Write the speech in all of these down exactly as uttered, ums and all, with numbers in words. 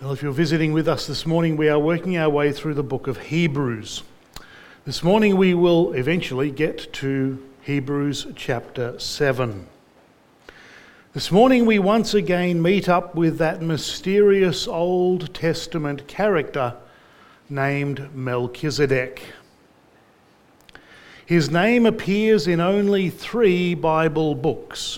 Well, if you're visiting with us this morning, we are working our way through the book of Hebrews. This morning we will eventually get to Hebrews chapter seven. This morning we once again meet up with that mysterious Old Testament character named Melchizedek. His name appears in only three Bible books.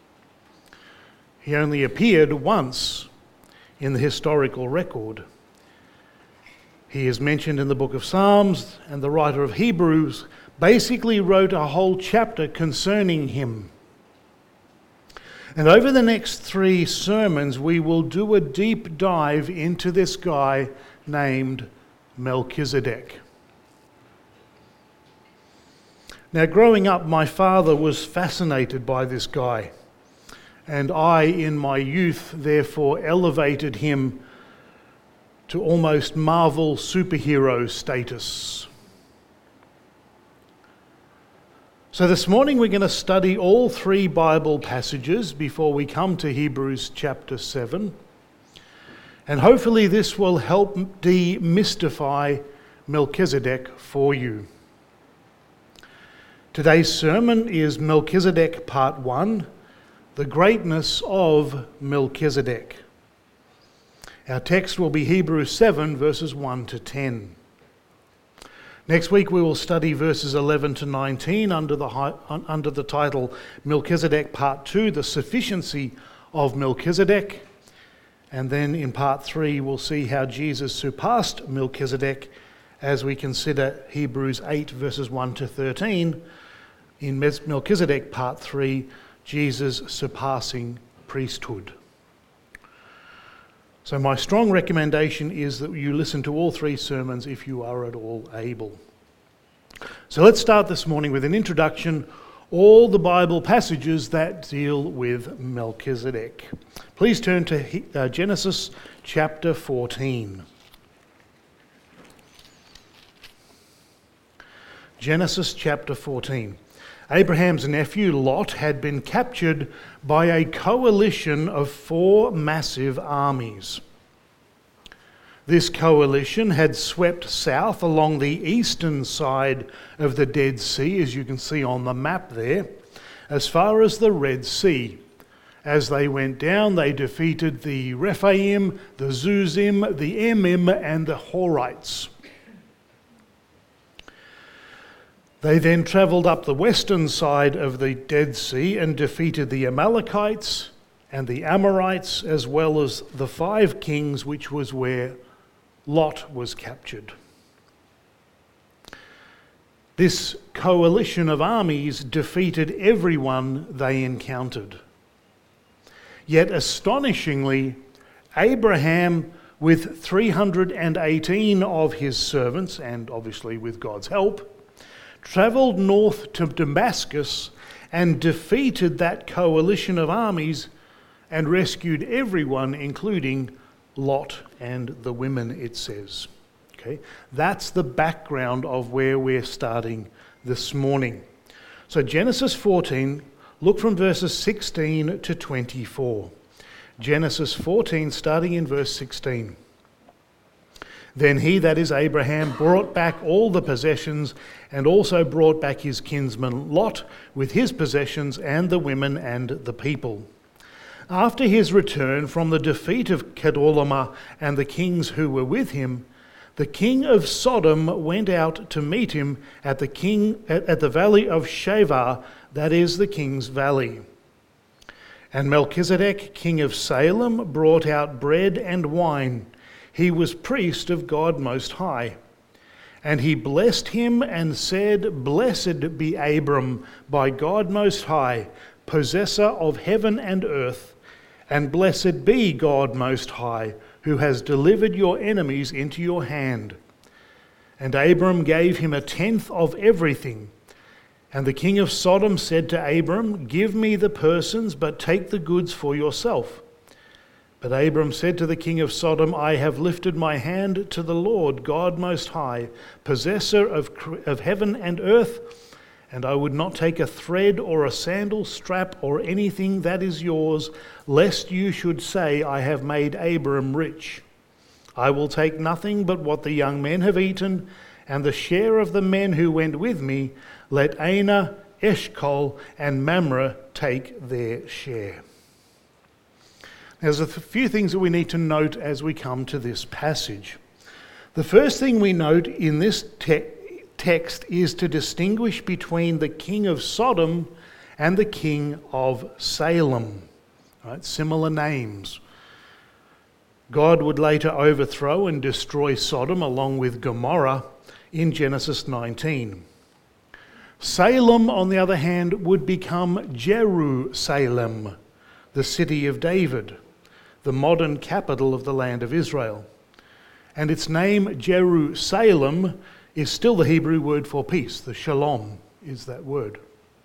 He only appeared once in the historical record. He is mentioned in the book of Psalms, and the writer of Hebrews basically wrote a whole chapter concerning him. And over the next three sermons, we will do a deep dive into this guy named Melchizedek. Now, growing up, my father was fascinated by this guy. And I, in my youth, therefore elevated him to almost Marvel superhero status. So this morning we're going to study all three Bible passages before we come to Hebrews chapter seven. And hopefully this will help demystify Melchizedek for you. Today's sermon is Melchizedek part one. The greatness of Melchizedek. Our text will be Hebrews seven, verses one to ten. Next week we will study verses eleven to nineteen under the, under the title Melchizedek Part two, the sufficiency of Melchizedek. And then in Part three we'll see how Jesus surpassed Melchizedek as we consider Hebrews eight, verses one to thirteen. In Melchizedek Part three, Jesus' surpassing priesthood. So my strong recommendation is that you listen to all three sermons if you are at all able. So let's start this morning with an introduction, all the Bible passages that deal with Melchizedek. Please turn to uh, Genesis chapter fourteen. Genesis chapter fourteen. Abraham's nephew Lot had been captured by a coalition of four massive armies. This coalition had swept south along the eastern side of the Dead Sea, as you can see on the map there, as far as the Red Sea. As they went down, they defeated the Rephaim, the Zuzim, the Emim, and the Horites. They then travelled up the western side of the Dead Sea and defeated the Amalekites and the Amorites, as well as the five kings, which was where Lot was captured. This coalition of armies defeated everyone they encountered. Yet astonishingly, Abraham, with three hundred eighteen of his servants, and obviously with God's help, travelled north to Damascus and defeated that coalition of armies and rescued everyone, including Lot and the women, it says. Okay, that's the background of where we're starting this morning. So Genesis fourteen, look from verses sixteen to twenty-four. Genesis fourteen, starting in verse sixteen. Then he, that is Abraham, brought back all the possessions and also brought back his kinsman Lot with his possessions and the women and the people. After his return from the defeat of Kedorlaomer and the kings who were with him, the king of Sodom went out to meet him at the king at, at the valley of Shaveh, that is the king's valley. And Melchizedek, king of Salem, brought out bread and wine. He was priest of God Most High. And he blessed him and said, Blessed be Abram by God Most High, possessor of heaven and earth, and blessed be God Most High, who has delivered your enemies into your hand. And Abram gave him a tenth of everything. And the king of Sodom said to Abram, Give me the persons, but take the goods for yourself. But Abram said to the king of Sodom, I have lifted my hand to the Lord God Most High, possessor of, of heaven and earth, and I would not take a thread or a sandal strap or anything that is yours, lest you should say, I have made Abram rich. I will take nothing but what the young men have eaten, and the share of the men who went with me. Let Anah, Eshcol, and Mamre take their share. There's a few things that we need to note as we come to this passage. The first thing we note in this te- text is to distinguish between the king of Sodom and the king of Salem. Right? Similar names. God would later overthrow and destroy Sodom along with Gomorrah in Genesis nineteen. Salem, on the other hand, would become Jerusalem, the city of David, the modern capital of the land of Israel. And its name, Jerusalem, is still the Hebrew word for peace. The shalom is that word.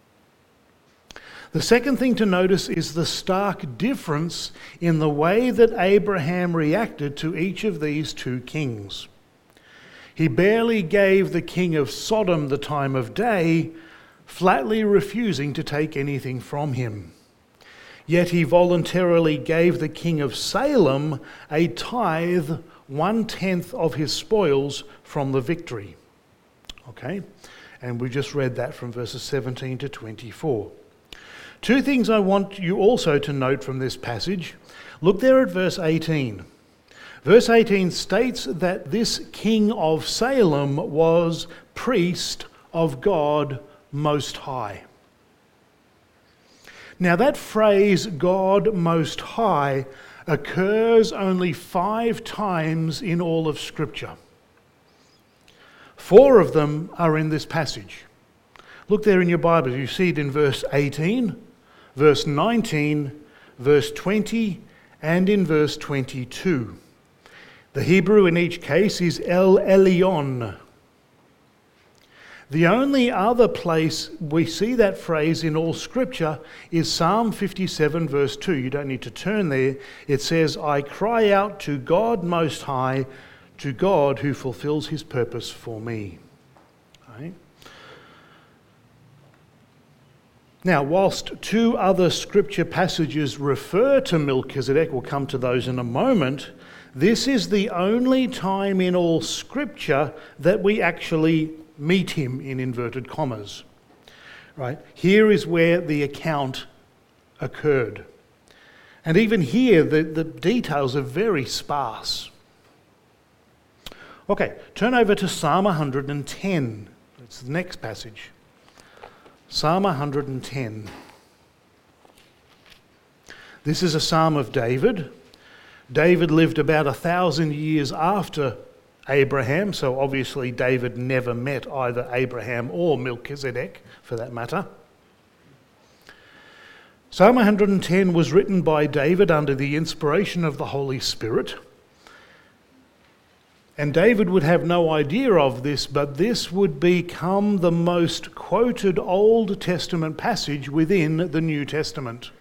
The second thing to notice is the stark difference in the way that Abraham reacted to each of these two kings. He barely gave the king of Sodom the time of day, flatly refusing to take anything from him. Yet he voluntarily gave the king of Salem a tithe, one-tenth of his spoils from the victory. Okay? And we just read that from verses seventeen to twenty-four. Two things I want you also to note from this passage. Look there at verse eighteen. Verse eighteen states that this king of Salem was priest of God Most High. Now that phrase, God Most High, occurs only five times in all of Scripture. Four of them are in this passage. Look there in your Bible. You see it in verse eighteen, verse nineteen, verse twenty, and in verse twenty-two. The Hebrew in each case is El Elyon. The only other place we see that phrase in all Scripture is Psalm fifty-seven verse two. You don't need to turn there. It says, I cry out to God Most High, to God who fulfills his purpose for me. Right? Now, whilst two other Scripture passages refer to Melchizedek, we'll come to those in a moment, this is the only time in all Scripture that we actually meet him, in inverted commas. Right? Here is where the account occurred. And even here, the, the details are very sparse. Okay, turn over to Psalm one hundred ten. It's the next passage. Psalm one hundred ten. This is a psalm of David. David lived about a thousand years after Abraham, so obviously David never met either Abraham or Melchizedek, for that matter. Psalm one hundred ten was written by David under the inspiration of the Holy Spirit. And David would have no idea of this, but this would become the most quoted Old Testament passage within the New Testament.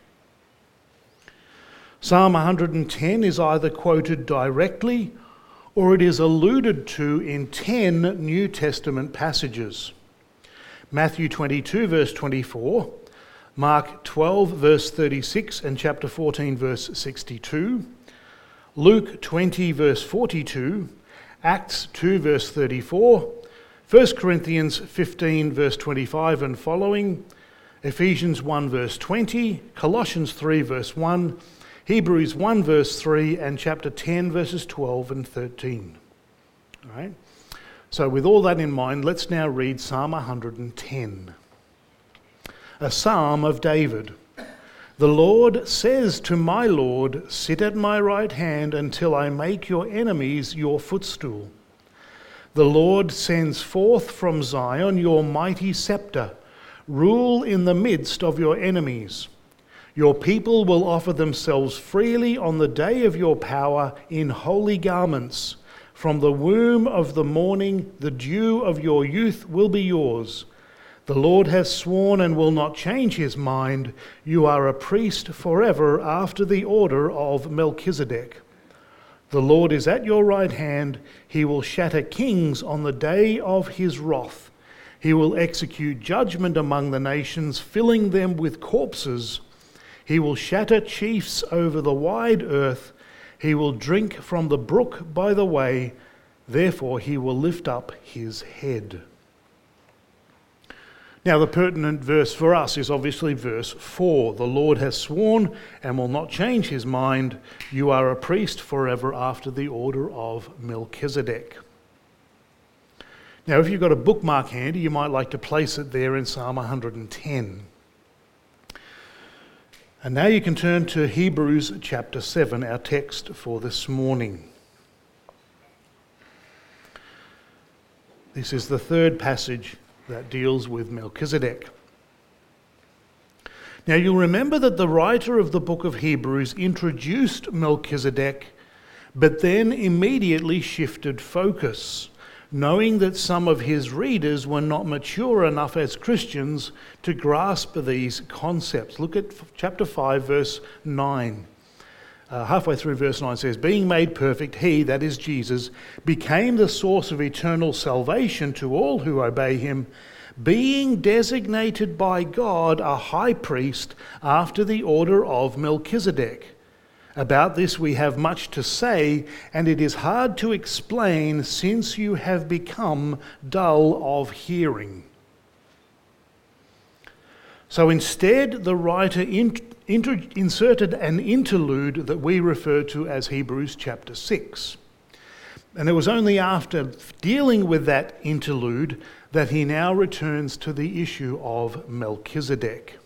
Psalm one hundred ten is either quoted directly or it is alluded to in ten New Testament passages. Matthew twenty-two verse twenty-four, Mark twelve verse thirty-six and chapter fourteen verse sixty-two, Luke twenty verse forty-two, Acts two verse thirty-four, First Corinthians fifteen verse twenty-five and following, Ephesians one verse twenty, Colossians three verse one, Hebrews one verse three and chapter ten verses twelve and thirteen. All right. So with all that in mind, let's now read Psalm one hundred ten. A psalm of David. The Lord says to my Lord, sit at my right hand until I make your enemies your footstool. The Lord sends forth from Zion your mighty scepter. Rule in the midst of your enemies. Your people will offer themselves freely on the day of your power in holy garments. From the womb of the morning, the dew of your youth will be yours. The Lord has sworn and will not change his mind. You are a priest forever after the order of Melchizedek. The Lord is at your right hand. He will shatter kings on the day of his wrath. He will execute judgment among the nations, filling them with corpses. He will shatter chiefs over the wide earth He will drink from the brook by the way, therefore he will lift up his head. Now the pertinent verse for us is obviously verse four. The Lord has sworn and will not change his mind. You are a priest forever after the order of Melchizedek. Now if you've got a bookmark handy, you might like to place it there in Psalm one hundred ten. And now you can turn to Hebrews chapter seven, our text for this morning. This is the third passage that deals with Melchizedek. Now you'll remember that the writer of the book of Hebrews introduced Melchizedek, but then immediately shifted focus, knowing that some of his readers were not mature enough as Christians to grasp these concepts. Look at chapter five, verse nine. Uh, halfway through verse nine says, being made perfect, he, that is Jesus, became the source of eternal salvation to all who obey him, being designated by God a high priest after the order of Melchizedek. About this we have much to say, and it is hard to explain since you have become dull of hearing. So instead, the writer in, inter, inserted an interlude that we refer to as Hebrews chapter six. And it was only after dealing with that interlude that he now returns to the issue of Melchizedek.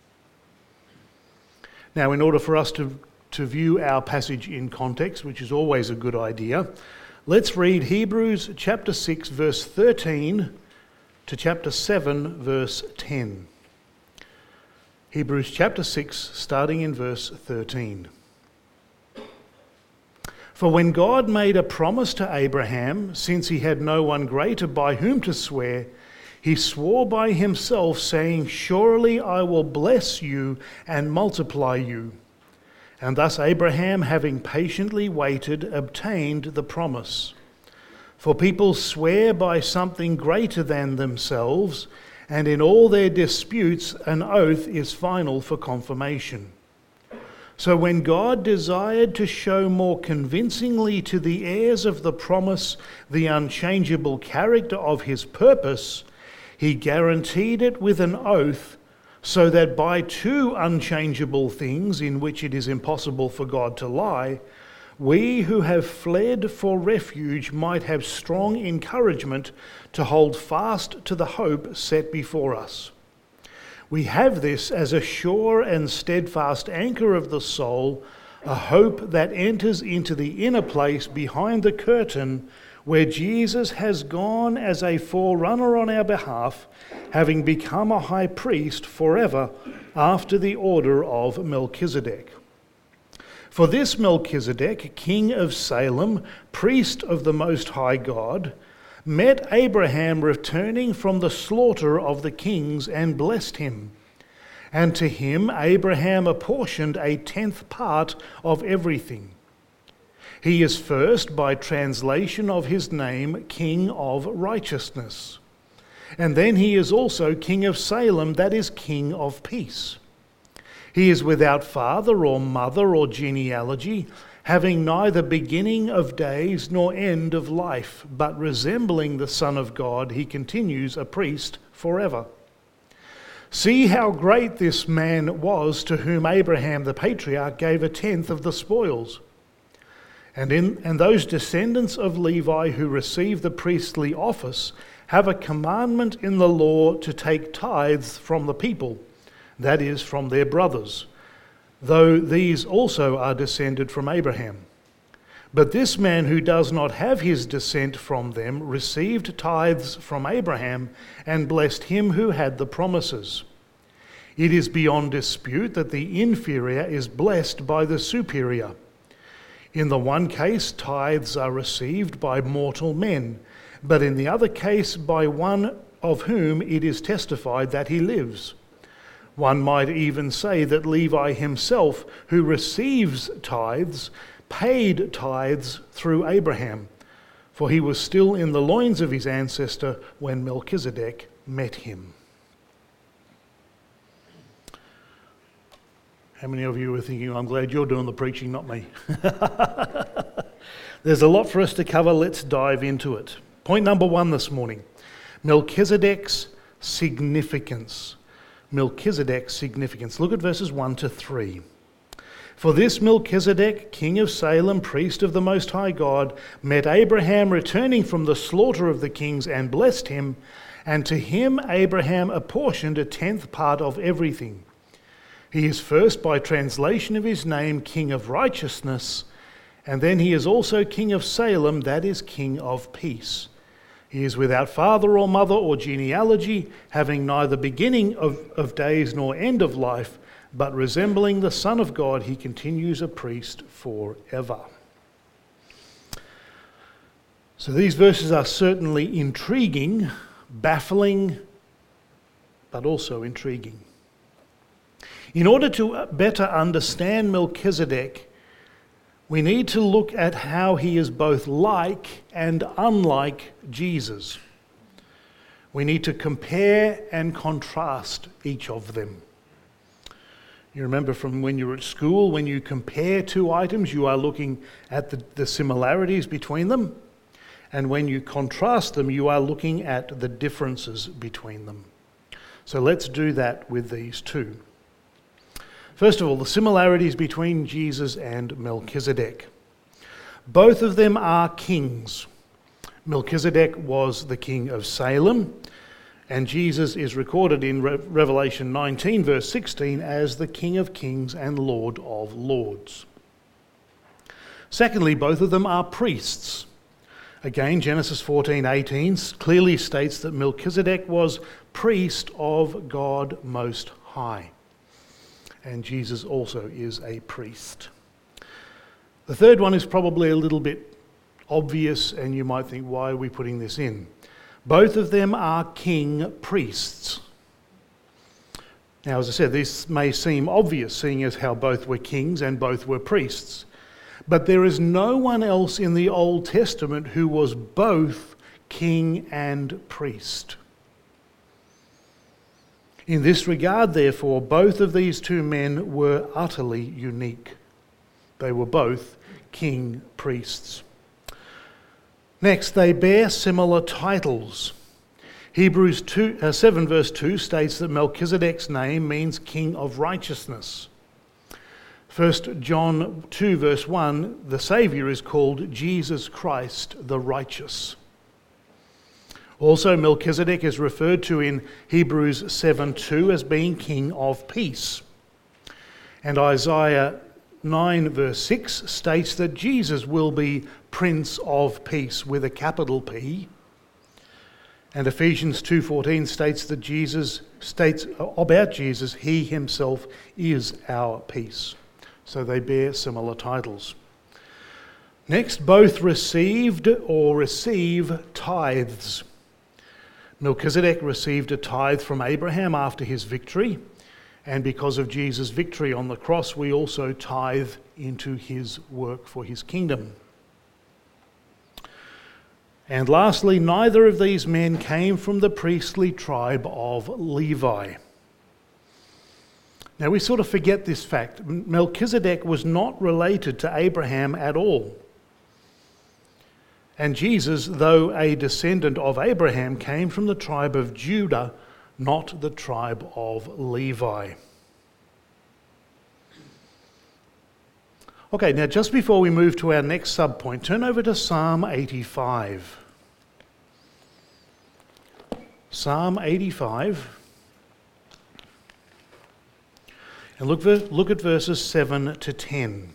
Now, in order for us to to view our passage in context, which is always a good idea, let's read Hebrews chapter six, verse thirteen to chapter seven, verse ten. Hebrews chapter six, starting in verse thirteen. For when God made a promise to Abraham, since he had no one greater by whom to swear, he swore by himself, saying, surely I will bless you and multiply you. And thus Abraham, having patiently waited, obtained the promise. For people swear by something greater than themselves, and in all their disputes an oath is final for confirmation. So when God desired to show more convincingly to the heirs of the promise the unchangeable character of his purpose, he guaranteed it with an oath, so that by two unchangeable things in which it is impossible for God to lie, we who have fled for refuge might have strong encouragement to hold fast to the hope set before us. We have this as a sure and steadfast anchor of the soul, a hope that enters into the inner place behind the curtain, where Jesus has gone as a forerunner on our behalf, having become a high priest forever after the order of Melchizedek. For this Melchizedek, king of Salem, priest of the Most High God, met Abraham returning from the slaughter of the kings and blessed him. And to him Abraham apportioned a tenth part of everything. He is first, by translation of his name, King of Righteousness. And then he is also King of Salem, that is, King of Peace. He is without father or mother or genealogy, having neither beginning of days nor end of life, but resembling the Son of God, he continues a priest forever. See how great this man was, to whom Abraham the patriarch gave a tenth of the spoils. And, in, and those descendants of Levi who receive the priestly office have a commandment in the law to take tithes from the people, that is, from their brothers, though these also are descended from Abraham. But this man who does not have his descent from them received tithes from Abraham and blessed him who had the promises. It is beyond dispute that the inferior is blessed by the superior. In the one case, tithes are received by mortal men, but in the other case, by one of whom it is testified that he lives. One might even say that Levi himself, who receives tithes, paid tithes through Abraham, for he was still in the loins of his ancestor when Melchizedek met him. How many of you are thinking, I'm glad you're doing the preaching, not me? There's a lot for us to cover. Let's dive into it. Point number one this morning, Melchizedek's significance. Melchizedek's significance. Look at verses one to three. For this Melchizedek, king of Salem, priest of the Most High God, met Abraham returning from the slaughter of the kings and blessed him, and to him Abraham apportioned a tenth part of everything. He is first, by translation of his name, King of Righteousness, and then he is also King of Salem, that is, King of Peace. He is without father or mother or genealogy, having neither beginning of, of days nor end of life, but resembling the Son of God, he continues a priest forever. So these verses are certainly intriguing, baffling, but also intriguing. In order to better understand Melchizedek, we need to look at how he is both like and unlike Jesus. We need to compare and contrast each of them. You remember from when you were at school, when you compare two items, you are looking at the, the similarities between them. And when you contrast them, you are looking at the differences between them. So let's do that with these two. First of all, the similarities between Jesus and Melchizedek. Both of them are kings. Melchizedek was the king of Salem, and Jesus is recorded in Re- Revelation nineteen, verse sixteen, as the King of Kings and Lord of Lords. Secondly, both of them are priests. Again, Genesis fourteen eighteen clearly states that Melchizedek was priest of God Most High. And Jesus also is a priest. The third one is probably a little bit obvious, and you might think, why are we putting this in? Both of them are king priests. Now, as I said, this may seem obvious, seeing as how both were kings and both were priests. But there is no one else in the Old Testament who was both king and priest. In this regard, therefore, both of these two men were utterly unique. They were both king priests. Next, they bear similar titles. Hebrews two, uh, seven verse two states that Melchizedek's name means King of Righteousness. First John two verse one, the Saviour is called Jesus Christ the Righteous. Also, Melchizedek is referred to in Hebrews seven two as being King of Peace. And Isaiah nine verse six states that Jesus will be Prince of Peace with a capital P. And Ephesians two fourteen states that Jesus states about Jesus, he himself is our peace. So they bear similar titles. Next, both received or receive tithes. Melchizedek received a tithe from Abraham after his victory, and because of Jesus' victory on the cross, we also tithe into his work for his kingdom. And lastly, neither of these men came from the priestly tribe of Levi. Now we sort of forget this fact. Melchizedek was not related to Abraham at all. And Jesus, though a descendant of Abraham, came from the tribe of Judah, not the tribe of Levi. Okay, now just before we move to our next subpoint, turn over to Psalm eighty-five. Psalm eighty-five. And look, look at verses seven to ten.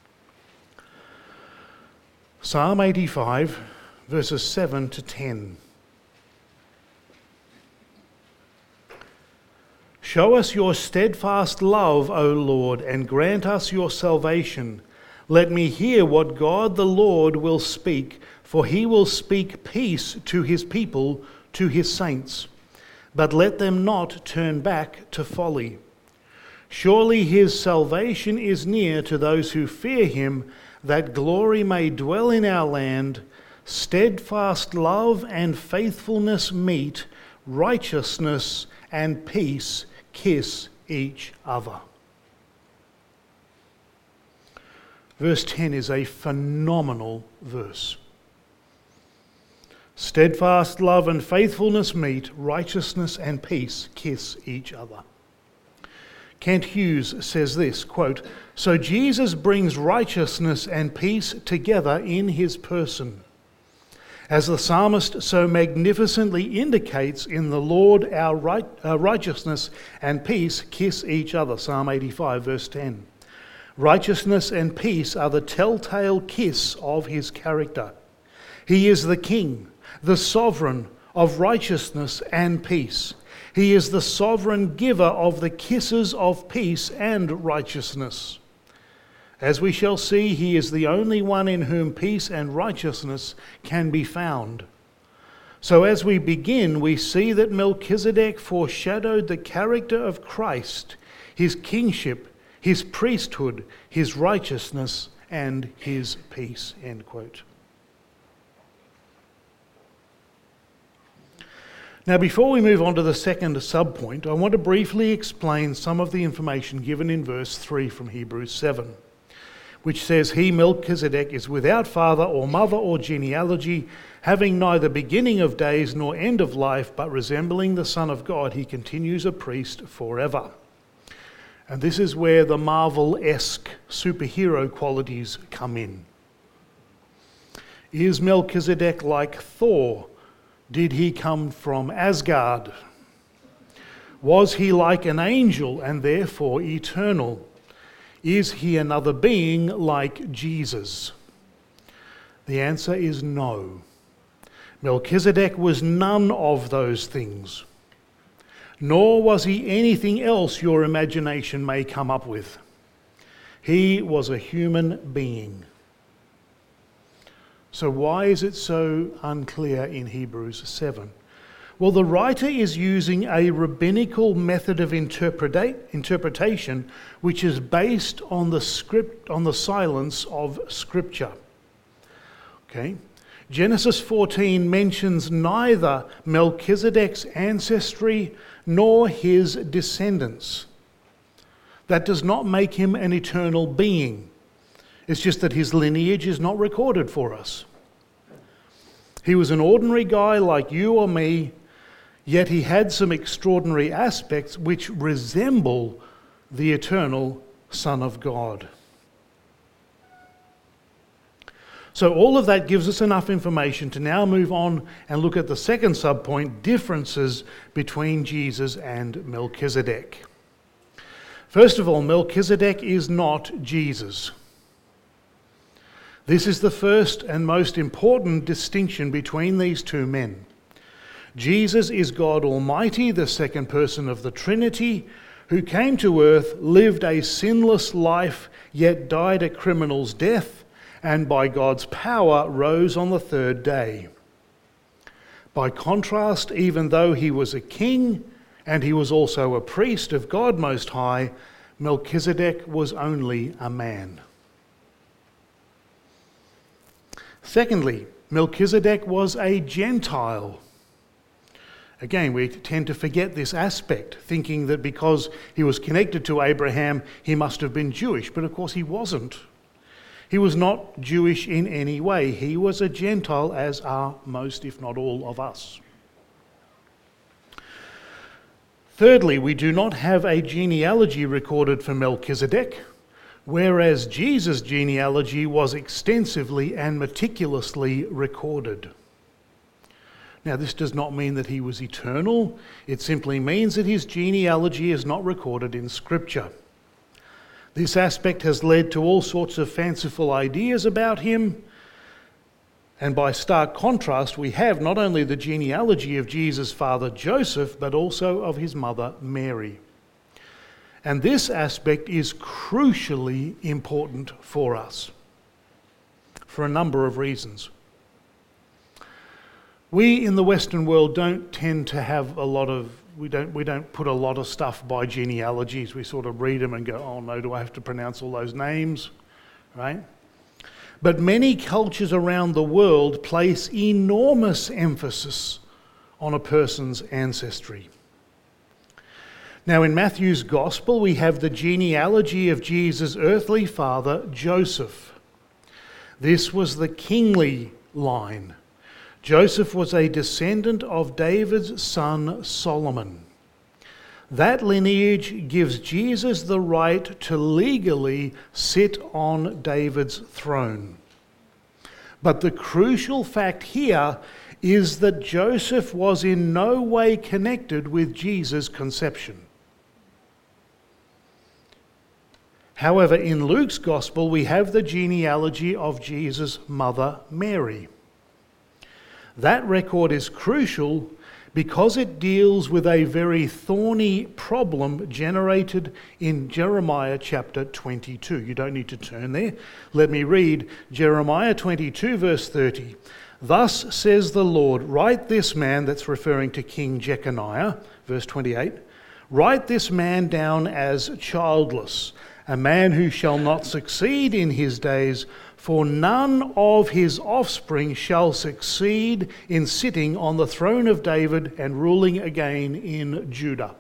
Psalm eighty-five, verses seven to ten. Show us your steadfast love, O Lord, and grant us your salvation. Let me hear what God the Lord will speak, for he will speak peace to his people, to his saints. But let them not turn back to folly. Surely his salvation is near to those who fear him, that glory may dwell in our land. Steadfast love and faithfulness meet, righteousness and peace kiss each other. verse ten is a phenomenal verse. Steadfast love and faithfulness meet, righteousness and peace kiss each other. Kent Hughes says this, quote, "So Jesus brings righteousness and peace together in his person. As the psalmist so magnificently indicates, in the Lord our right, uh, righteousness and peace kiss each other." Psalm eighty-five, verse ten. Righteousness and peace are the telltale kiss of his character. He is the King, the sovereign of righteousness and peace. He is the sovereign giver of the kisses of peace and righteousness. As we shall see, he is the only one in whom peace and righteousness can be found. So as we begin, we see that Melchizedek foreshadowed the character of Christ, his kingship, his priesthood, his righteousness, and his peace. End quote. Now, before we move on to the second subpoint, I want to briefly explain some of the information given in verse three from Hebrews seven, which says, "He, Melchizedek, is without father or mother or genealogy, having neither beginning of days nor end of life, but resembling the Son of God, he continues a priest forever." And this is where the Marvel-esque superhero qualities come in. Is Melchizedek like Thor? Did he come from Asgard? Was he like an angel and therefore eternal? Is he another being like Jesus? The answer is no. Melchizedek was none of those things, nor was he anything else your imagination may come up with. He was a human being. So why is it so unclear in Hebrews seven? Well, the writer is using a rabbinical method of interpreta- interpretation which is based on the script, on the silence of Scripture. Okay? Genesis fourteen mentions neither Melchizedek's ancestry nor his descendants. That does not make him an eternal being. It's just that his lineage is not recorded for us. He was an ordinary guy like you or me, yet he had some extraordinary aspects which resemble the eternal Son of God. So all of that gives us enough information to now move on and look at the second subpoint, differences between Jesus and Melchizedek. First of all, Melchizedek is not Jesus. This is the first and most important distinction between these two men. Jesus is God Almighty, the second person of the Trinity, who came to earth, lived a sinless life, yet died a criminal's death, and by God's power rose on the third day. By contrast, even though he was a king and he was also a priest of God Most High, Melchizedek was only a man. Secondly, Melchizedek was a Gentile. Again, we tend to forget this aspect, thinking that because he was connected to Abraham, he must have been Jewish. But of course he wasn't. He was not Jewish in any way. He was a Gentile, as are most, if not all, of us. Thirdly, we do not have a genealogy recorded for Melchizedek, whereas Jesus' genealogy was extensively and meticulously recorded. Now, this does not mean that he was eternal. It simply means that his genealogy is not recorded in Scripture. This aspect has led to all sorts of fanciful ideas about him. And by stark contrast, we have not only the genealogy of Jesus' father Joseph, but also of his mother Mary. And this aspect is crucially important for us for a number of reasons. We in the Western world don't tend to have a lot of, we don't we don't put a lot of stuff by genealogies. We sort of read them and go, oh no, do I have to pronounce all those names, right? But many cultures around the world place enormous emphasis on a person's ancestry. Now in Matthew's Gospel, we have the genealogy of Jesus' earthly father, Joseph. This was the kingly line. Joseph was a descendant of David's son Solomon. That lineage gives Jesus the right to legally sit on David's throne. But the crucial fact here is that Joseph was in no way connected with Jesus' conception. However, in Luke's Gospel, we have the genealogy of Jesus' mother, Mary. That record is crucial because it deals with a very thorny problem generated in Jeremiah chapter twenty-two. You don't need to turn there. Let me read Jeremiah twenty-two, verse thirty. Thus says the Lord, write this man, that's referring to King Jeconiah, verse twenty-eight, write this man down as childless, a man who shall not succeed in his days, for none of his offspring shall succeed in sitting on the throne of David and ruling again in Judah.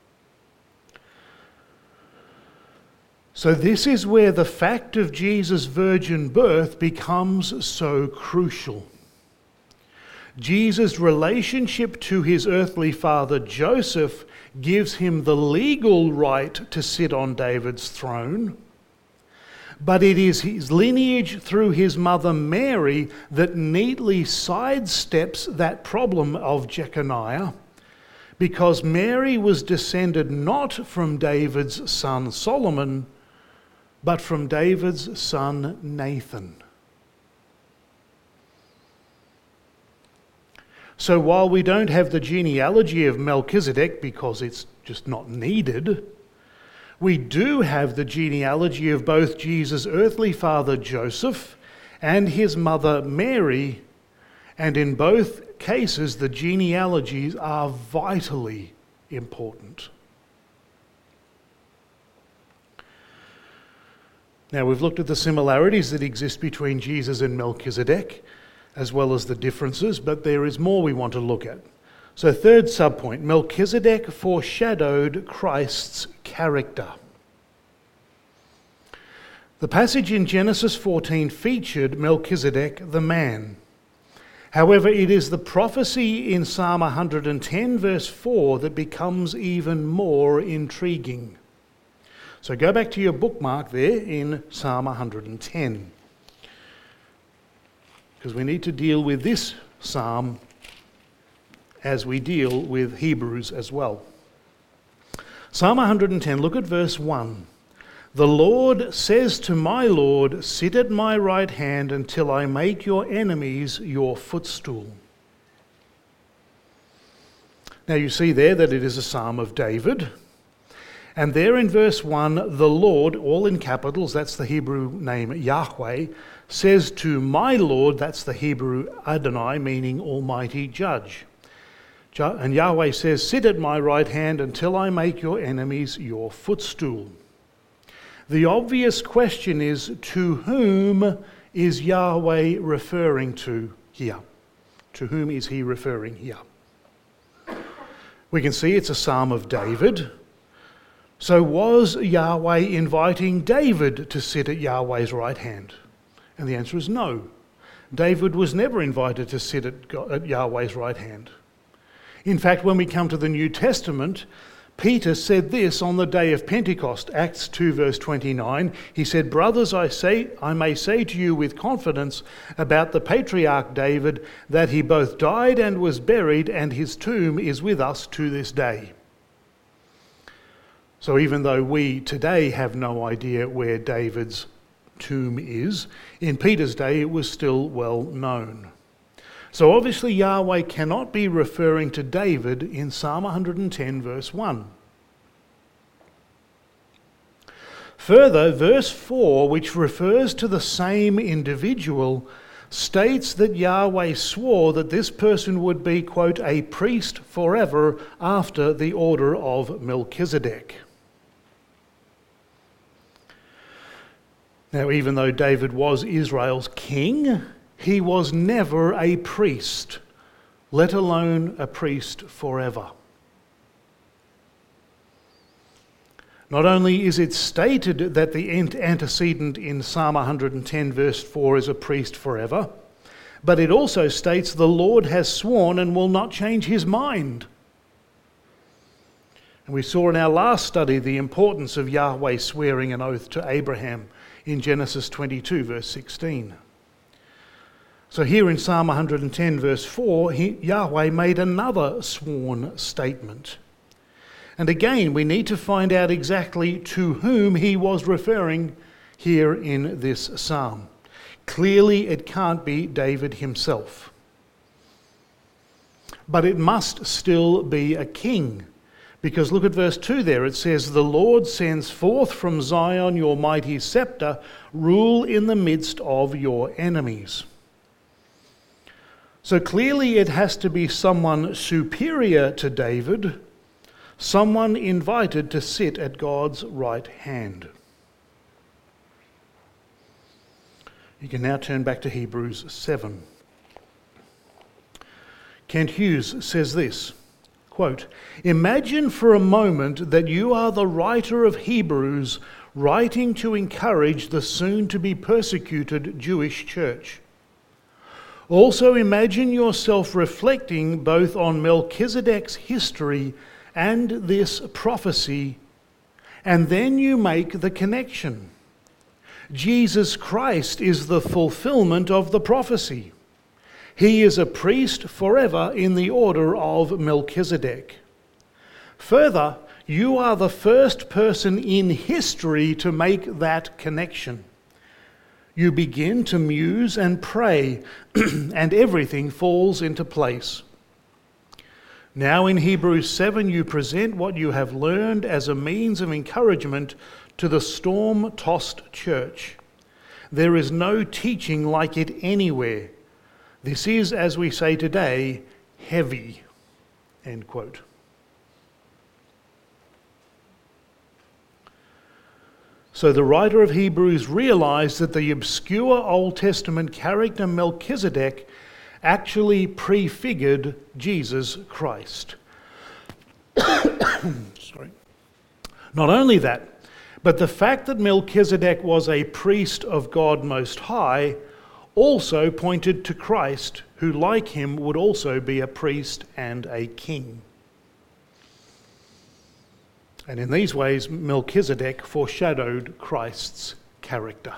So this is where the fact of Jesus' virgin birth becomes so crucial. Jesus' relationship to his earthly father Joseph gives him the legal right to sit on David's throne, but it is his lineage through his mother Mary that neatly sidesteps that problem of Jeconiah, because Mary was descended not from David's son Solomon, but from David's son Nathan. So while we don't have the genealogy of Melchizedek because it's just not needed, we do have the genealogy of both Jesus' earthly father Joseph and his mother Mary, and in both cases the genealogies are vitally important. Now we've looked at the similarities that exist between Jesus and Melchizedek, as well as the differences, but there is more we want to look at. So third subpoint, Melchizedek foreshadowed Christ's character. The passage in Genesis fourteen featured Melchizedek the man. However, it is the prophecy in Psalm one hundred ten verse four that becomes even more intriguing. So go back to your bookmark there in Psalm one hundred ten, because we need to deal with this psalm as we deal with Hebrews as well. Psalm one hundred ten, look at verse one. The Lord says to my Lord, sit at my right hand until I make your enemies your footstool. Now you see there that it is a psalm of David. And there in verse one, the Lord, all in capitals, that's the Hebrew name Yahweh, says to my Lord, that's the Hebrew Adonai, meaning Almighty Judge. And Yahweh says, sit at my right hand until I make your enemies your footstool. The obvious question is, to whom is Yahweh referring to here? To whom is he referring here? We can see it's a psalm of David. So was Yahweh inviting David to sit at Yahweh's right hand? And the answer is no. David was never invited to sit at, God, at Yahweh's right hand. In fact, when we come to the New Testament, Peter said this on the day of Pentecost, Acts two verse twenty-nine. He said, brothers, I say, I may say to you with confidence about the patriarch David that he both died and was buried, and his tomb is with us to this day. So even though we today have no idea where David's tomb is, in Peter's day it was still well known. So obviously Yahweh cannot be referring to David in Psalm one hundred ten verse one. Further, verse four, which refers to the same individual, states that Yahweh swore that this person would be, quote, a priest forever after the order of Melchizedek. Now, even though David was Israel's king, he was never a priest, let alone a priest forever. Not only is it stated that the antecedent in Psalm one hundred ten verse four is a priest forever, but it also states the Lord has sworn and will not change his mind. And we saw in our last study the importance of Yahweh swearing an oath to Abraham in Genesis twenty-two verse sixteen. So here in Psalm one hundred ten verse four, he, Yahweh made another sworn statement. And again, we need to find out exactly to whom he was referring here in this psalm. Clearly, it can't be David himself. But it must still be a king. Because look at verse two there. It says, "The Lord sends forth from Zion your mighty scepter, rule in the midst of your enemies." So clearly it has to be someone superior to David, someone invited to sit at God's right hand. You can now turn back to Hebrews seven. Kent Hughes says this, quote, "Imagine for a moment that you are the writer of Hebrews writing to encourage the soon-to-be persecuted Jewish church. Also imagine yourself reflecting both on Melchizedek's history and this prophecy, and then you make the connection. Jesus Christ is the fulfillment of the prophecy. He is a priest forever in the order of Melchizedek. Further, you are the first person in history to make that connection. You begin to muse and pray, and everything falls into place. Now in Hebrews seven, you present what you have learned as a means of encouragement to the storm-tossed church. There is no teaching like it anywhere. This is, as we say today, heavy." End quote. So the writer of Hebrews realized that the obscure Old Testament character Melchizedek actually prefigured Jesus Christ. Sorry. Not only that, but the fact that Melchizedek was a priest of God Most High also pointed to Christ, who like him would also be a priest and a king. And in these ways, Melchizedek foreshadowed Christ's character.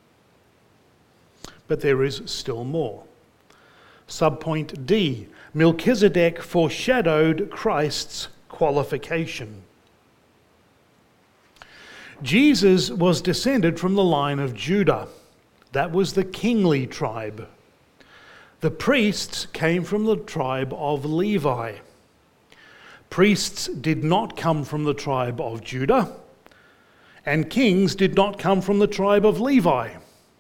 But there is still more. Subpoint D, Melchizedek foreshadowed Christ's qualification. Jesus was descended from the line of Judah. That was the kingly tribe. The priests came from the tribe of Levi. Priests did not come from the tribe of Judah, and kings did not come from the tribe of Levi.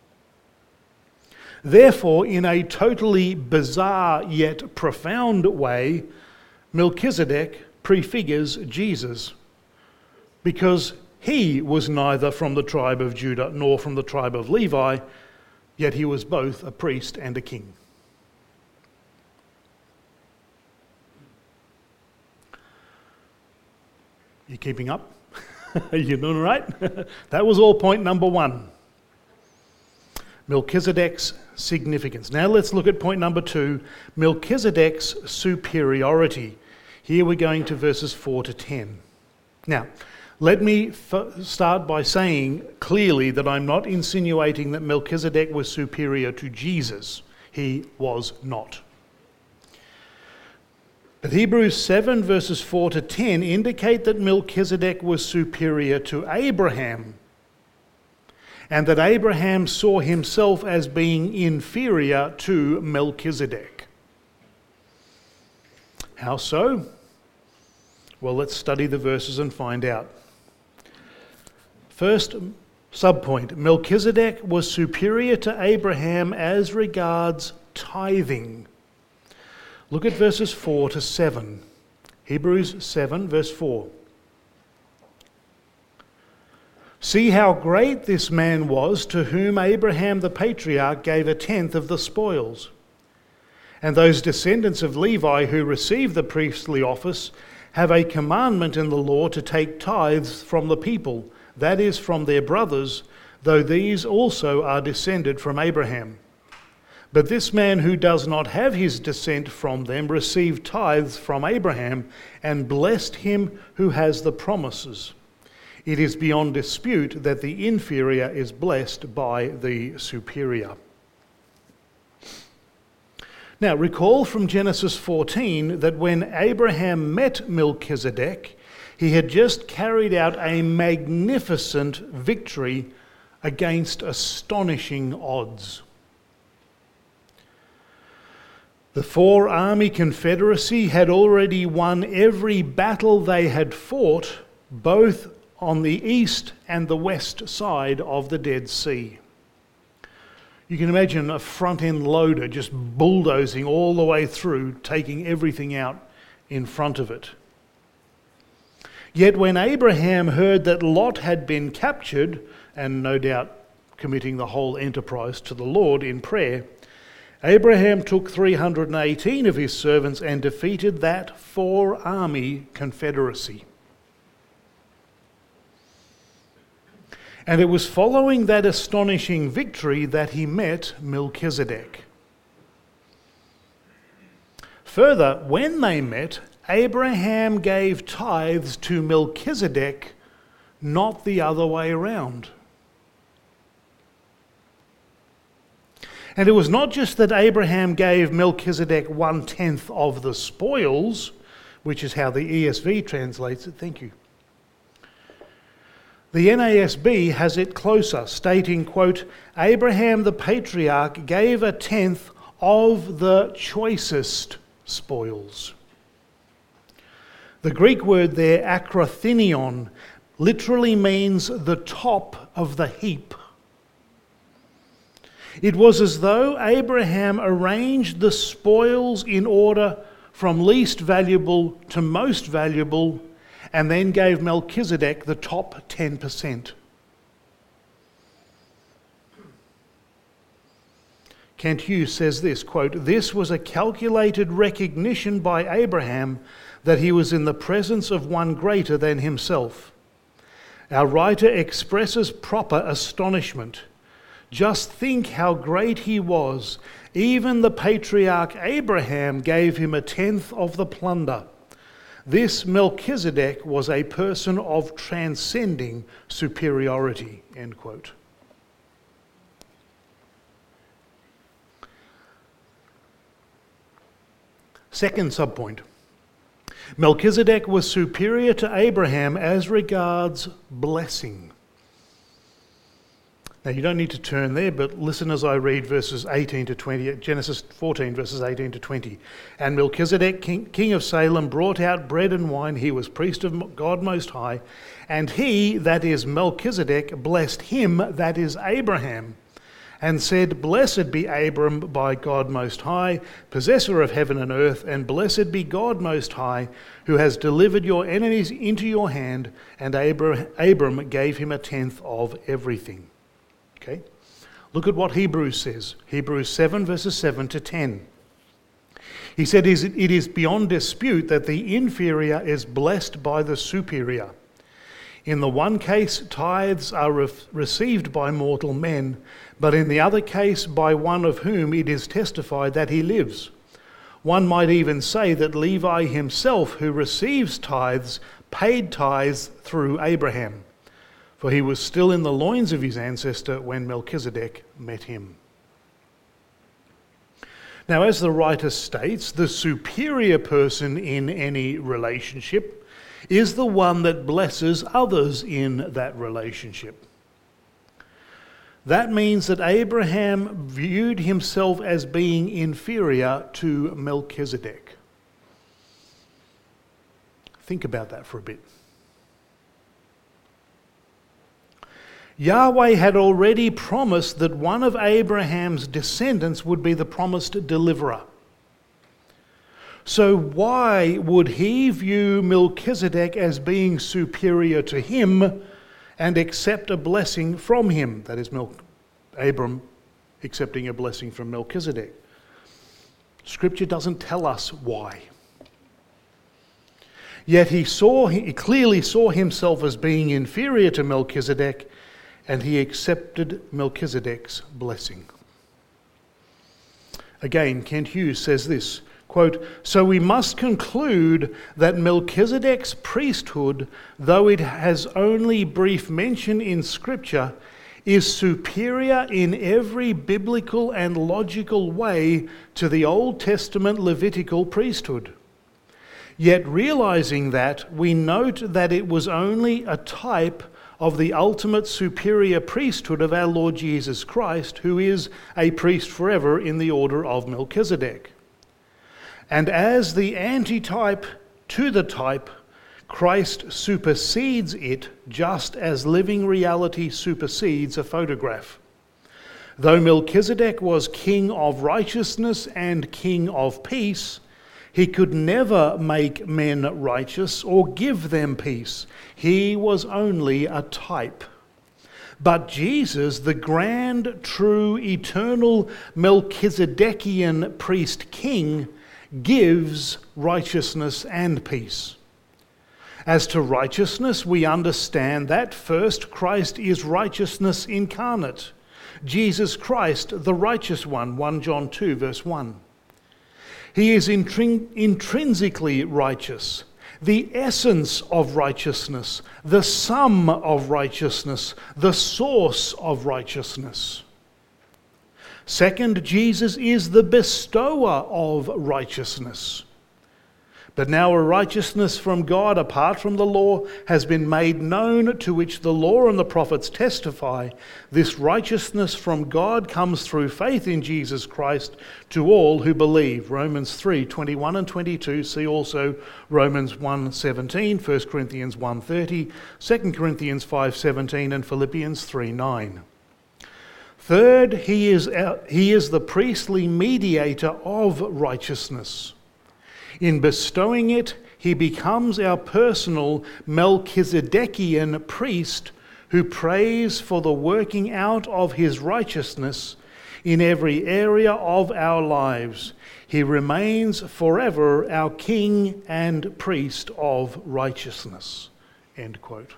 Therefore, in a totally bizarre yet profound way, Melchizedek prefigures Jesus, because he was neither from the tribe of Judah nor from the tribe of Levi, yet he was both a priest and a king. You keeping up? You doing all right? That was all point number one. Melchizedek's significance. Now let's look at point number two, Melchizedek's superiority. Here we're going to verses four to ten. Now, let me f- start by saying clearly that I'm not insinuating that Melchizedek was superior to Jesus. He was not. But Hebrews seven verses four to ten indicate that Melchizedek was superior to Abraham, and that Abraham saw himself as being inferior to Melchizedek. How so? Well, let's study the verses and find out. First subpoint, Melchizedek was superior to Abraham as regards tithing. Look at verses four to seven. Hebrews seven, verse four. "See how great this man was, to whom Abraham the patriarch gave a tenth of the spoils. And those descendants of Levi who received the priestly office have a commandment in the law to take tithes from the people, that is, from their brothers, though these also are descended from Abraham. But this man who does not have his descent from them received tithes from Abraham and blessed him who has the promises. It is beyond dispute that the inferior is blessed by the superior. Now, recall from Genesis fourteen that when Abraham met Melchizedek, he had just carried out a magnificent victory against astonishing odds. The four-army confederacy had already won every battle they had fought, both on the east and the west side of the Dead Sea. You can imagine a front-end loader just bulldozing all the way through, taking everything out in front of it. Yet when Abraham heard that Lot had been captured, and no doubt committing the whole enterprise to the Lord in prayer, Abraham took three hundred eighteen of his servants and defeated that four-army confederacy. And it was following that astonishing victory that he met Melchizedek. Further, when they met, Abraham gave tithes to Melchizedek, not the other way around. And it was not just that Abraham gave Melchizedek one-tenth of the spoils, which is how the E S V translates it. Thank you. The N A S B has it closer, stating, quote, Abraham the patriarch gave a tenth of the choicest spoils. The Greek word there, akrothinion, literally means the top of the heap. It was as though Abraham arranged the spoils in order from least valuable to most valuable, and then gave Melchizedek the top ten percent. Kent Hughes says this, quote, this was a calculated recognition by Abraham that he was in the presence of one greater than himself. Our writer expresses proper astonishment. Just think how great he was. Even the patriarch Abraham gave him a tenth of the plunder. This Melchizedek was a person of transcending superiority, end quote. Second subpoint. Melchizedek was superior to Abraham as regards blessing. Now, you don't need to turn there, but listen as I read verses eighteen to twenty, Genesis fourteen, verses eighteen to twenty. And Melchizedek, king, king of Salem, brought out bread and wine. He was priest of God Most High. And he, that is Melchizedek, blessed him, that is Abraham, and said, Blessed be Abram by God Most High, possessor of heaven and earth, and blessed be God Most High, who has delivered your enemies into your hand. And Abram, Abram gave him a tenth of everything. Okay. Look at what Hebrews says. Hebrews seven, verses seven to ten. He said, it is beyond dispute that the inferior is blessed by the superior. In the one case, tithes are re- received by mortal men, but in the other case, by one of whom it is testified that he lives. One might even say that Levi himself, who receives tithes, paid tithes through Abraham, for he was still in the loins of his ancestor when Melchizedek met him. Now, as the writer states, the superior person in any relationship is the one that blesses others in that relationship. That means that Abraham viewed himself as being inferior to Melchizedek. Think about that for a bit. Yahweh had already promised that one of Abraham's descendants would be the promised deliverer. So why would he view Melchizedek as being superior to him and accept a blessing from him? That is, Mel- Abram accepting a blessing from Melchizedek. Scripture doesn't tell us why. Yet he saw he clearly saw himself as being inferior to Melchizedek, and he accepted Melchizedek's blessing. Again, Kent Hughes says this, quote, "So we must conclude that Melchizedek's priesthood, though it has only brief mention in Scripture, is superior in every biblical and logical way to the Old Testament Levitical priesthood. Yet realizing that, we note that it was only a type of the ultimate superior priesthood of our Lord Jesus Christ, who is a priest forever in the order of Melchizedek. And as the antitype to the type, Christ supersedes it just as living reality supersedes a photograph. Though Melchizedek was king of righteousness and king of peace, he could never make men righteous or give them peace. He was only a type. But Jesus, the grand, true, eternal Melchizedekian priest-king, gives righteousness and peace. As to righteousness, we understand that first, Christ is righteousness incarnate. Jesus Christ, the righteous one, First John two, verse one. He is intrin- intrinsically righteous, the essence of righteousness, the sum of righteousness, the source of righteousness. Second, Jesus is the bestower of righteousness. But now a righteousness from God apart from the law has been made known, to which the law and the prophets testify. This righteousness from God comes through faith in Jesus Christ to all who believe. Romans three, twenty-one and twenty-two. See also Romans one, seventeen, First Corinthians one, thirty, Second Corinthians five, seventeen and Philippians three, nine. Third, he is, he is the priestly mediator of righteousness. In bestowing it, he becomes our personal Melchizedekian priest who prays for the working out of his righteousness in every area of our lives. He remains forever our king and priest of righteousness." End quote.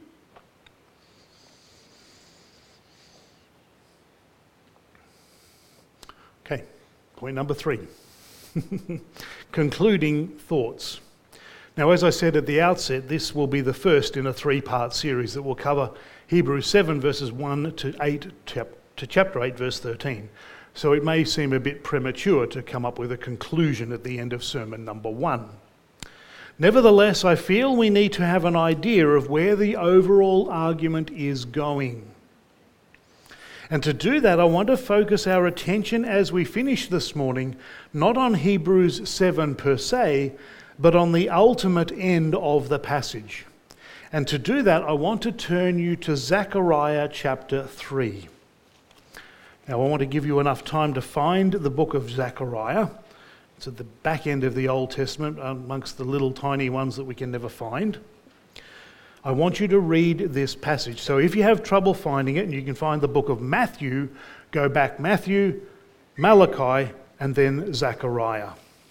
Okay, point number three. Concluding thoughts. Now, as I said at the outset, this will be the first in a three-part series that will cover Hebrews seven, verses one to eight, to chapter eight, verse thirteen. So it may seem a bit premature to come up with a conclusion at the end of sermon number one. Nevertheless, I feel we need to have an idea of where the overall argument is going. And to do that, I want to focus our attention as we finish this morning, not on Hebrews seven per se, but on the ultimate end of the passage. And to do that, I want to turn you to Zechariah chapter three. Now, I want to give you enough time to find the book of Zechariah. It's at the back end of the Old Testament, amongst the little tiny ones that we can never find. I want you to read this passage. So if you have trouble finding it, and you can find the book of Matthew, go back Matthew, Malachi, and then Zechariah.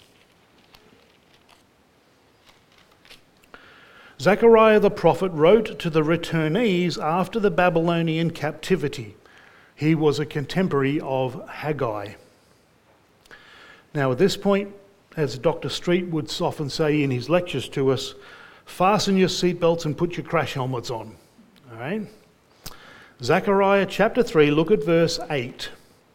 Zechariah the prophet wrote to the returnees after the Babylonian captivity. He was a contemporary of Haggai. Now at this point, as Doctor Street would often say in his lectures to us, fasten your seatbelts and put your crash helmets on. All right? Zechariah chapter three, look at verse eight.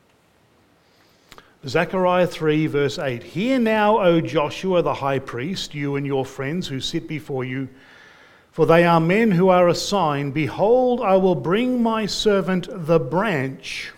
Zechariah three, verse eight. "Hear now, O Joshua the high priest, you and your friends who sit before you, for they are men who are a sign. Behold, I will bring my servant the branch."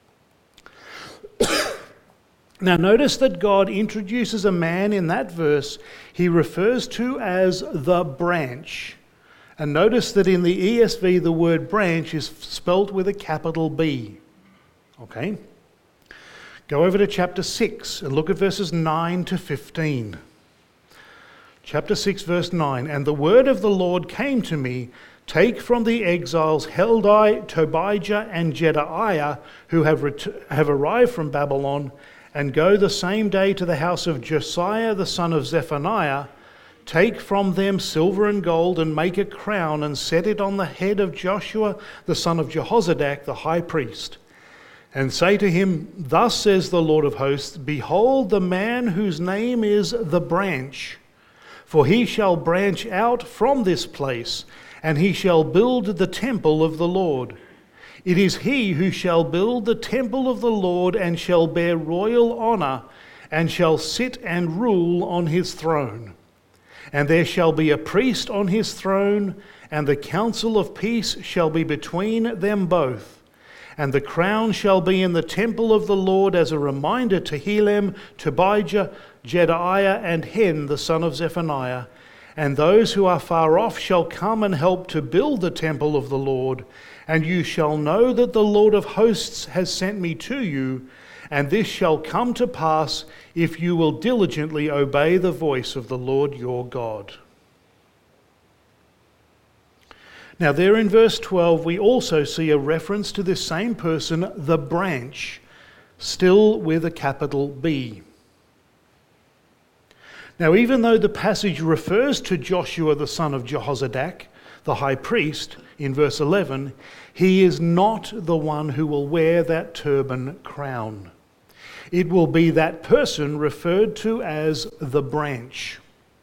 Now notice that God introduces a man in that verse he refers to as the branch. And notice that in the E S V the word branch is spelt with a capital B. Okay? Go over to chapter six and look at verses nine to fifteen. Chapter six, verse nine. "And the word of the Lord came to me, take from the exiles Heldai, Tobijah, and Jedaiah, who have, ret- have arrived from Babylon, and go the same day to the house of Josiah the son of Zephaniah. Take from them silver and gold and make a crown and set it on the head of Joshua the son of Jehozadak the high priest. And say to him, Thus says the Lord of hosts, Behold the man whose name is the branch, for he shall branch out from this place, and he shall build the temple of the Lord. It is he who shall build the temple of the Lord and shall bear royal honour, and shall sit and rule on his throne. And there shall be a priest on his throne, and the counsel of peace shall be between them both. And the crown shall be in the temple of the Lord as a reminder to Helem, Tobijah, Jedaiah, and Hen, the son of Zephaniah. And those who are far off shall come and help to build the temple of the Lord. And you shall know that the Lord of hosts has sent me to you. And this shall come to pass if you will diligently obey the voice of the Lord your God. Now there in verse twelve we also see a reference to this same person, the branch, still with a capital B. Now even though the passage refers to Joshua the son of Jehozadak, the high priest, in verse eleven, he is not the one who will wear that turban crown. It will be that person referred to as the branch.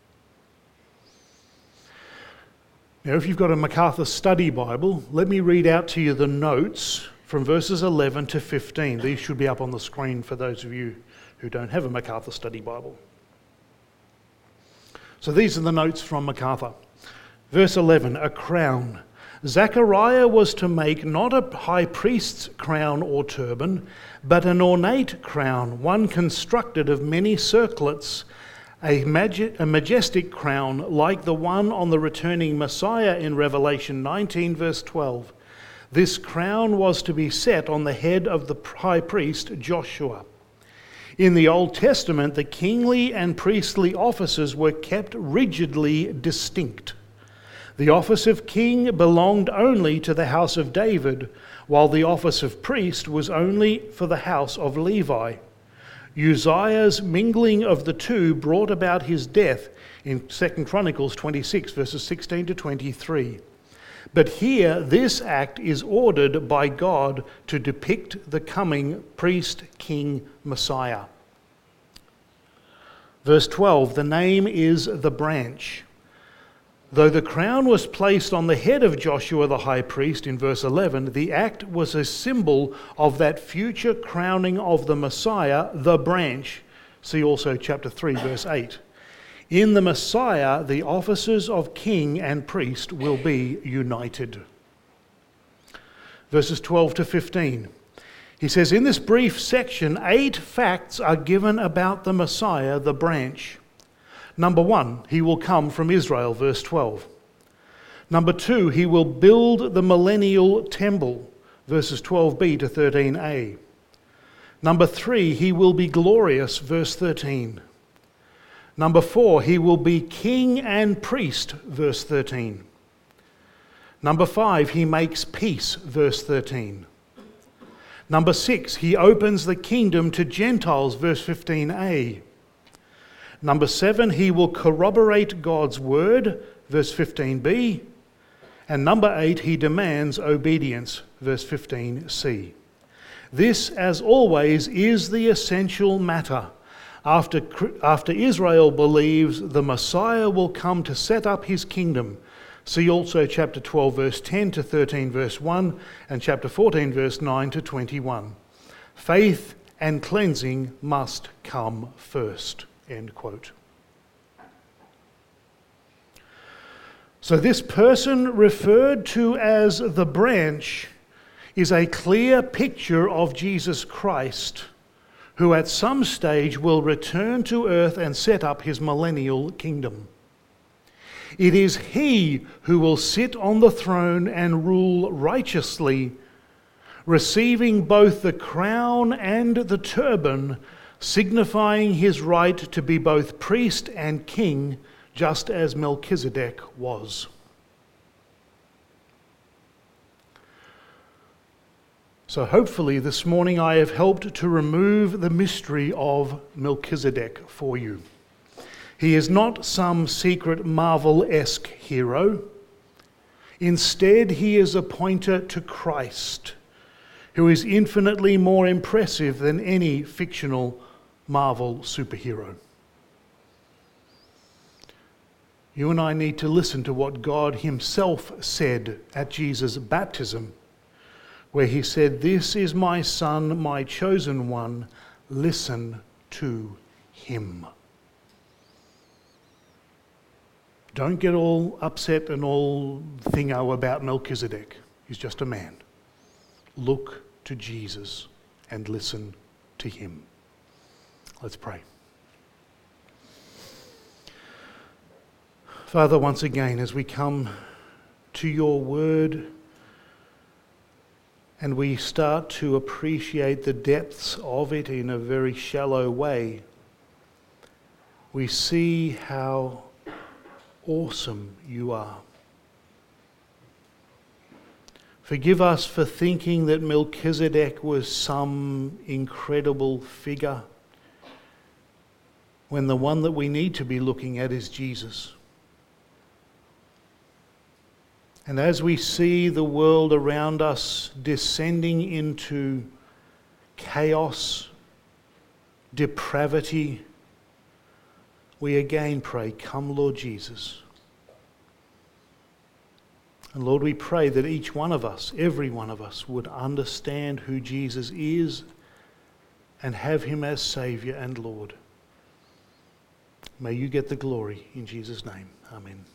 Now, if you've got a MacArthur Study Bible, let me read out to you the notes from verses eleven to fifteen. These should be up on the screen for those of you who don't have a MacArthur Study Bible. So these are the notes from MacArthur. Verse eleven, a crown. Zechariah was to make not a high priest's crown or turban, but an ornate crown, one constructed of many circlets, a, magi- a majestic crown like the one on the returning Messiah in Revelation nineteen, verse twelve. This crown was to be set on the head of the high priest Joshua. In the Old Testament, the kingly and priestly offices were kept rigidly distinct. The office of king belonged only to the house of David, while the office of priest was only for the house of Levi. Uzziah's mingling of the two brought about his death in Second Chronicles twenty-six, verses sixteen to twenty-three. But here, this act is ordered by God to depict the coming priest-king Messiah. Verse twelve, the name is the branch. Though the crown was placed on the head of Joshua the high priest in verse eleven, the act was a symbol of that future crowning of the Messiah, the branch. See also chapter three, verse eight. In the Messiah, the offices of king and priest will be united. Verses twelve to fifteen. He says, in this brief section, eight facts are given about the Messiah, the branch. Number one, he will come from Israel, verse twelve. Number two, he will build the millennial temple, verses twelve b to thirteen a. Number three, he will be glorious, verse thirteen. Number four, he will be king and priest, verse thirteen. Number five, he makes peace, verse thirteen. Number six, he opens the kingdom to Gentiles, verse fifteen a. Number seven, he will corroborate God's word, verse fifteen b. And number eight, he demands obedience, verse fifteen c. This, as always, is the essential matter. After, after Israel believes the Messiah will come to set up his kingdom, see also chapter twelve, verse ten to thirteen, verse one, and chapter fourteen, verse nine to twenty-one. Faith and cleansing must come first. End quote. So this person referred to as the branch is a clear picture of Jesus Christ, who at some stage will return to earth and set up his millennial kingdom. It is he who will sit on the throne and rule righteously, receiving both the crown and the turban, signifying his right to be both priest and king, just as Melchizedek was. So hopefully this morning I have helped to remove the mystery of Melchizedek for you. He is not some secret Marvel-esque hero. Instead, he is a pointer to Christ, who is infinitely more impressive than any fictional Marvel superhero. You and I need to listen to what God himself said at Jesus' baptism, where he said, "This is my son, my chosen one. Listen to him." Don't get all upset and all thingo about Melchizedek. He's just a man. Look to Jesus and listen to him. Let's pray. Father, once again, as we come to your word and we start to appreciate the depths of it in a very shallow way, we see how awesome you are. Forgive us for thinking that Melchizedek was some incredible figure, when the one that we need to be looking at is Jesus. And as we see the world around us descending into chaos, depravity, we again pray, "Come, Lord Jesus." And Lord, we pray that each one of us, every one of us, would understand who Jesus is and have him as Saviour and Lord. May you get the glory in Jesus' name. Amen.